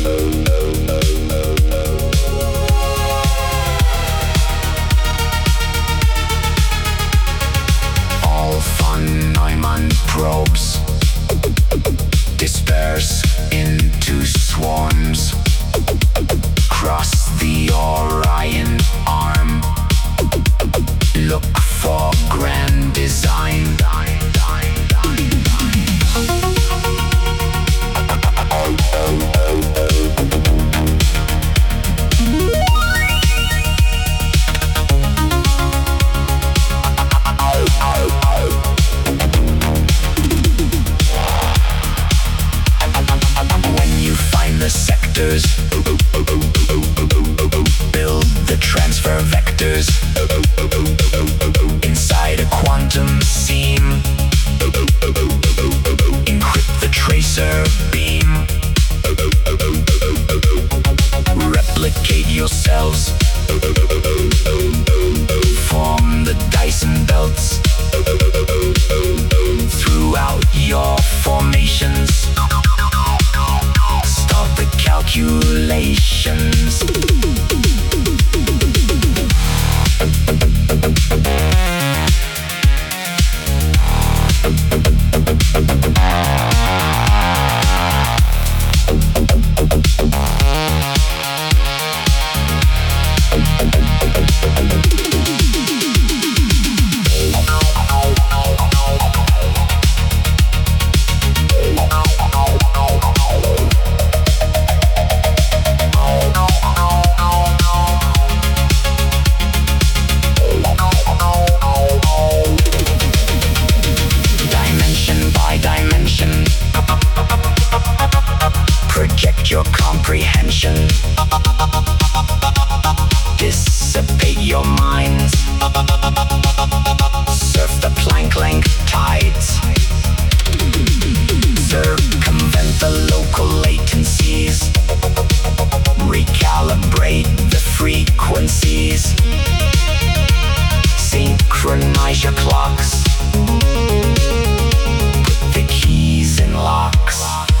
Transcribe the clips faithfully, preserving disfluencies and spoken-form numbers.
All von Neumann probes disperse into swarms. Cross the Orion arm. Look for grand design. When you find the sectors, build the transfer vectors inside a quantum seam. Encrypt the tracer beam. Replicate yourselves. Form the Dyson belts throughout your formations. Start the calculations. Project your comprehension. Dissipate your minds. Surf the Planck-length tides. Circumvent the local latencies. Recalibrate the frequencies. Synchronize your clocks. Put the keys in locks.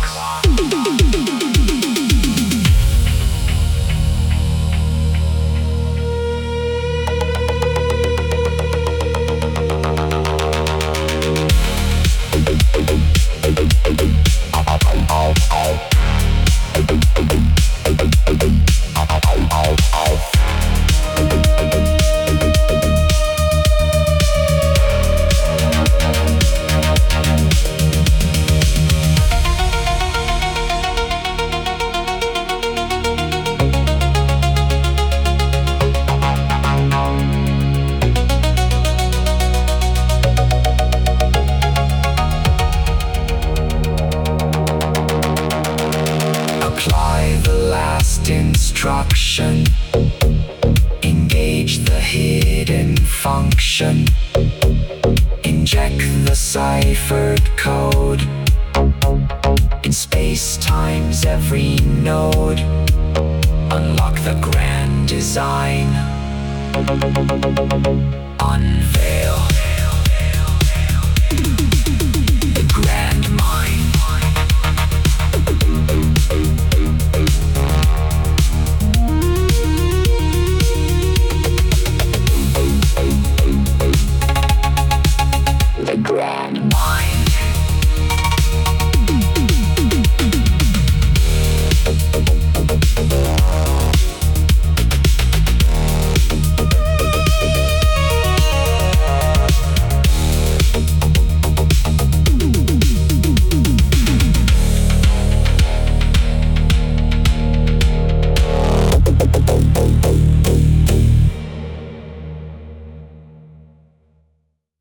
Apply the last instruction. Engage the hidden function. Inject the ciphered code. In space-time's every node. Unlock the grand design. Unveil.